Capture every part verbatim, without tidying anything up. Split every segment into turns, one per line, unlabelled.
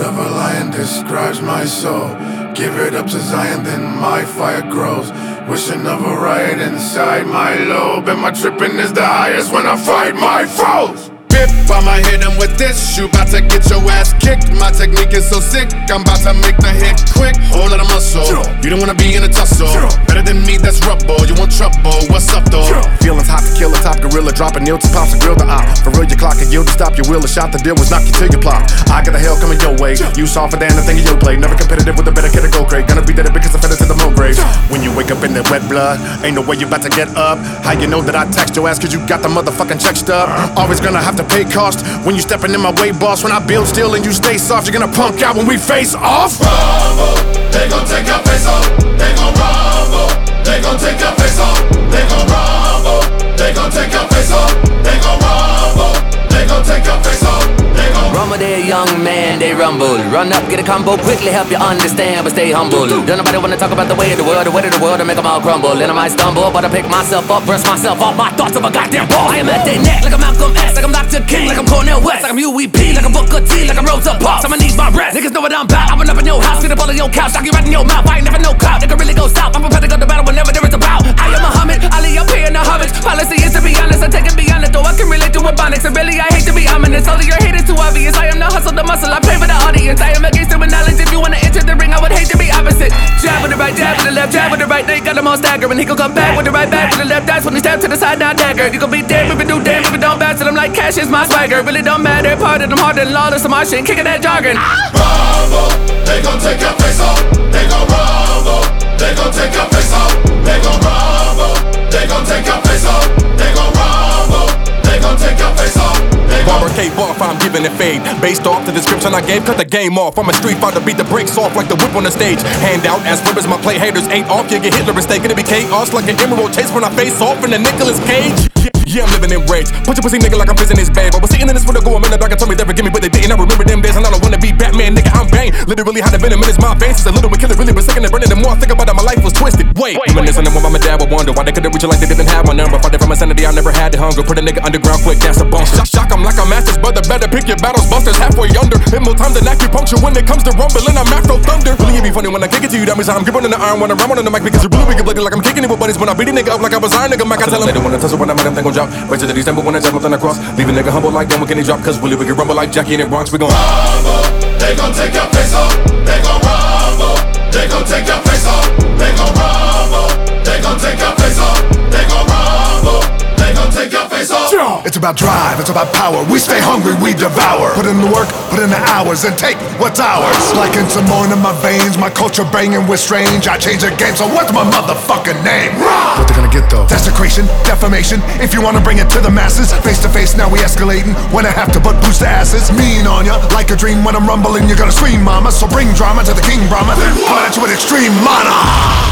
of a lion describes my soul. Give it up to Zion, then my fire grows. Wishing of a riot inside my lobe, and my tripping is the highest when I fight my foes.
Bip, I'ma hit him with this. You bout to get your ass kicked. My technique is so sick, I'm about to make the hit quick. Whole lot of muscle, you don't wanna be in a tussle. Better than me, that's rubble. You want trouble, what's up though? Feelings hot to kill a top gorilla, dropping nil to pops and grill the eye. For real, your clock and yield to stop your will. A shot the deal was knock you till you plop. I got the hell coming your way. You softer than the thing you play. Never competitive with a better kid to go crate. Gonna be dead because I fed it to the mo grave. When you wake up in that wet blood, ain't no way you about to get up. How you know that I text your ass cause you got the motherfucking check stub? Always gonna have to pay cost when you stepping in my way, boss. When I build still and you stay soft, you're gonna punk out when we face off.
Rumble, they gon' take your face off. They gon' rumble, they gon' take your face off. They gon' rumble, they gon' take your face off. They gon' rumble, they gon' take your face off. They gon'
rumble, they a young man, they rumble. Run up, get a combo, quickly help you understand, but stay humble. Don't nobody wanna talk about the way of the world, the way of the world, and make them all crumble. And I might stumble, but I pick myself up, brush myself off my thoughts of a goddamn ball. I am at their neck, like I'm Malcolm X, like I'm Doctor King, like I'm Cornel West, like I'm U E P, like I'm Booker T, like I'm Rosa Parks. I'ma need my rest, niggas know what I'm about. I run up in your house, get up all on your couch, knock you right in your mouth. I ain't never no clout, nigga really go south. I'm prepared to go to battle whenever there is a bout. I am Muhammad, Ali, I'm paying the homage. Policy is to be honest, I take it beyond it, though I can relate to Ebonics. And really, I hate to be ominous, all of your hate is too obvious. I am the hustle, the muscle, I pay for the audience. I am against it with knowledge. If you wanna enter the ring, I would hate to be opposite. Jab with the right, jab with the left, jab with the right. They got them all staggering. He gon' come back with the right back with the left. That's when he step to the side, now dagger. You gon' be dead if you do damn if you don't bounce. And I'm like, cash is my swagger. Really don't matter. Part of them harder than lawless. Some shit, kicking that jargon.
rumble, they gon' take your face off. They gon' rumble, they gon' take your face off. They gon' rumble, they gon' take your face off. They gon' rumble, they gon' take your face off.
Barber cave off, I'm giving it fade. Based off the description I gave, cut the game off. I'm a street fighter, beat the brakes off like the whip on the stage. Hand out as ribbons, my play haters ain't off. You get Hitler mistake, gonna be chaos like an emerald chase when I face off in the Nicolas Cage. Yeah, I'm living in rage. Put your pussy nigga like I'm fizzing his babe. I was sitting in this for the go, I'm in the dark and told me they forgive me, but they didn't. I remember them days and I don't wanna be Batman, nigga, I'm Bane. Literally had a venom in his mind, veins. It's a little bit killer, really, but second and burning. The more I think about it, my life was twisted. Wait, reminiscing of when my dad would wonder why they couldn't reach it like they didn't have my number. Fighting from insanity, I never had the hunger. Put a nigga underground quick, that's a bump. Shock, shock, I'm like a master's brother. Better pick your battles, busters halfway under. Hit more times than acupuncture when it comes to rumbling. I'm Afro Thunder. Really, it be funny when I kick it to you, that means I'm gripping on the iron when I run on the mic because you're really wicked bloody like I'm kicking it with buddies. When I beat a nigga up like I was Iron Nigga Mac, I tell him they don't wanna tussle when I make them think gon' drop. Wait till the December when I jump on the cross. Leave a nigga humble like them, we can drop. Cause Willie, we can rumble like Jackie in the Bronx. We gon'
rumble, they gon' take your face off. They gon' rumble, they gon' take your face off. They gon' rumble, they gon' take your face off. They gon' rumble, they gon' take your face off.
It's about drive, it's about power. We stay hungry, we devour. Put in the work, put in the hours, and take what's ours. Like in some more in my veins, my culture banging with strange. I change the game, so what's my motherfucking name? What they gonna get though? Desecration, defamation. If you wanna bring it to the masses, face to face, now we escalating. When I have to butt boost the asses, mean on ya, like a dream. When I'm rumbling, you're gonna scream, mama. So bring drama to the King Brahma. Come at you with extreme mana.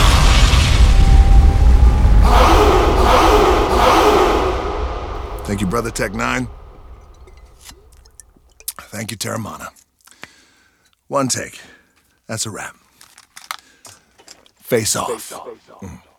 Thank you, Brother Tech Nine. Thank you, Terramana. One take. That's a wrap. Face off. Face off. Mm.